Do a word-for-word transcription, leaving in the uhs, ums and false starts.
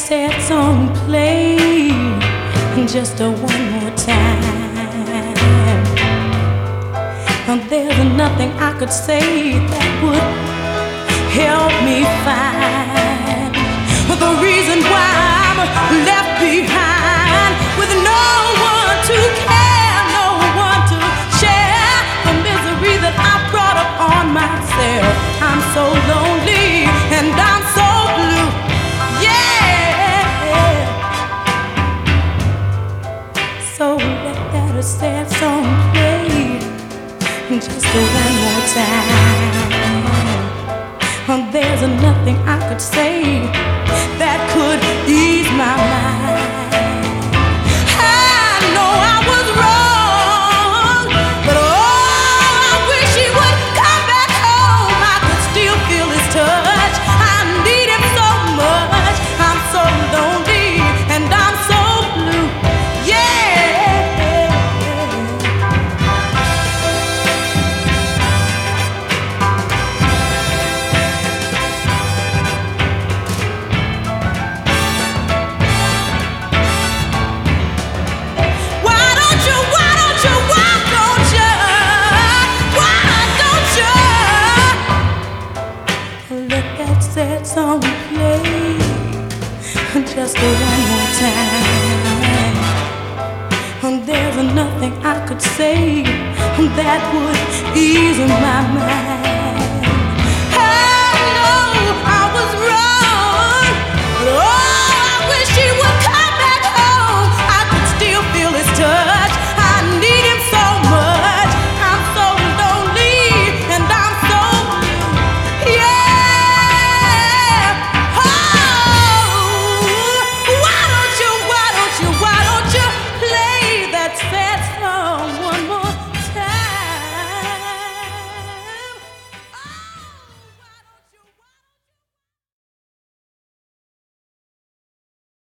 sad song play just a one more time. And there's nothing I could say that would help me find the reason why I'm left behind with no one to care, no one to share the misery that I brought upon myself. I'm so lonely and I'm so blue, yeah. So let that sad song play just a one more time. And there's nothing I could say that could ease my mind. I know I was wrong, but oh, I wish he would come back home. I could still feel his touch. I need him so much. I'm so lonely and I'm so blue, yeah. Why don't you, why don't you, why don't you, why don't you let that sad song play just a one more time? And there's nothing I could say that would ease my mind.